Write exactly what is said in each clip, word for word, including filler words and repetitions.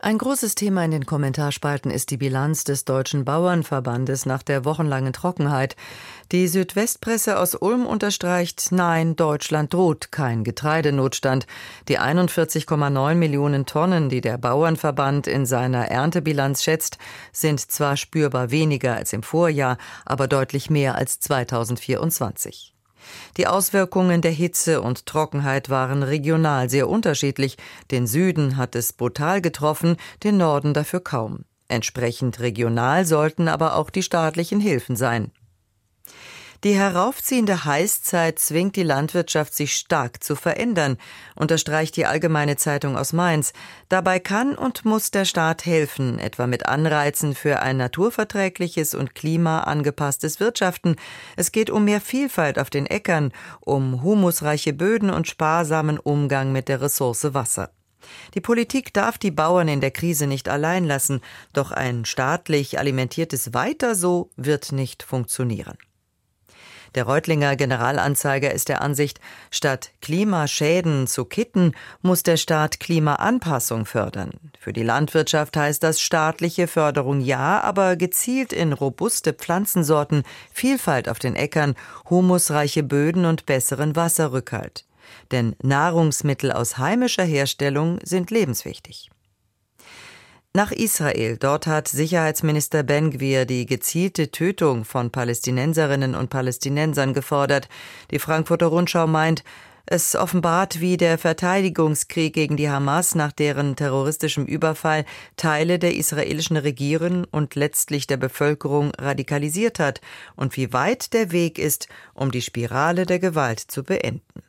Ein großes Thema in den Kommentarspalten ist die Bilanz des Deutschen Bauernverbandes nach der wochenlangen Trockenheit. Die Südwestpresse aus Ulm unterstreicht, nein, Deutschland droht kein Getreidenotstand. Die einundvierzig Komma neun Millionen Tonnen, die der Bauernverband in seiner Erntebilanz schätzt, sind zwar spürbar weniger als im Vorjahr, aber deutlich mehr als zweitausendvierundzwanzig. Die Auswirkungen der Hitze und Trockenheit waren regional sehr unterschiedlich. Den Süden hat es brutal getroffen, den Norden dafür kaum. Entsprechend regional sollten aber auch die staatlichen Hilfen sein. Die heraufziehende Heißzeit zwingt die Landwirtschaft, sich stark zu verändern, unterstreicht die Allgemeine Zeitung aus Mainz. Dabei kann und muss der Staat helfen, etwa mit Anreizen für ein naturverträgliches und klimaangepasstes Wirtschaften. Es geht um mehr Vielfalt auf den Äckern, um humusreiche Böden und sparsamen Umgang mit der Ressource Wasser. Die Politik darf die Bauern in der Krise nicht allein lassen, doch ein staatlich alimentiertes Weiter so wird nicht funktionieren. Der Reutlinger Generalanzeiger ist der Ansicht, statt Klimaschäden zu kitten, muss der Staat Klimaanpassung fördern. Für die Landwirtschaft heißt das staatliche Förderung ja, aber gezielt in robuste Pflanzensorten, Vielfalt auf den Äckern, humusreiche Böden und besseren Wasserrückhalt. Denn Nahrungsmittel aus heimischer Herstellung sind lebenswichtig. Nach Israel. Dort hat Sicherheitsminister Ben-Gvir die gezielte Tötung von Palästinenserinnen und Palästinensern gefordert. Die Frankfurter Rundschau meint, es offenbart, wie der Verteidigungskrieg gegen die Hamas nach deren terroristischem Überfall Teile der israelischen Regierung und letztlich der Bevölkerung radikalisiert hat und wie weit der Weg ist, um die Spirale der Gewalt zu beenden.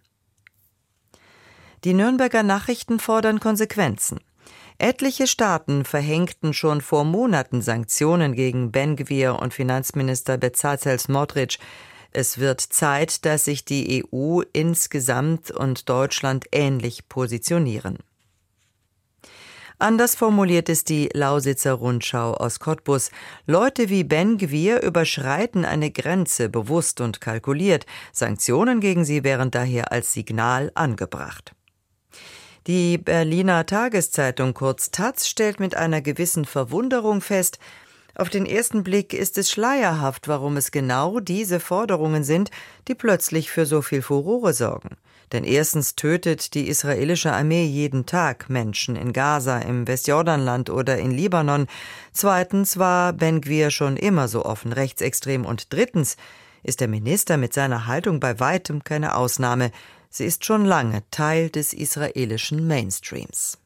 Die Nürnberger Nachrichten fordern Konsequenzen. Etliche Staaten verhängten schon vor Monaten Sanktionen gegen Ben-Gvir und Finanzminister Bezalel Smotrich. Es wird Zeit, dass sich die E U insgesamt und Deutschland ähnlich positionieren. Anders formuliert es die Lausitzer Rundschau aus Cottbus. Leute wie Ben-Gvir überschreiten eine Grenze bewusst und kalkuliert. Sanktionen gegen sie wären daher als Signal angebracht. Die Berliner Tageszeitung, kurz Taz, stellt mit einer gewissen Verwunderung fest, auf den ersten Blick ist es schleierhaft, warum es genau diese Forderungen sind, die plötzlich für so viel Furore sorgen. Denn erstens tötet die israelische Armee jeden Tag Menschen in Gaza, im Westjordanland oder in Libanon. Zweitens war Ben-Gvir schon immer so offen rechtsextrem. Und drittens ist der Minister mit seiner Haltung bei weitem keine Ausnahme. Sie ist schon lange Teil des israelischen Mainstreams.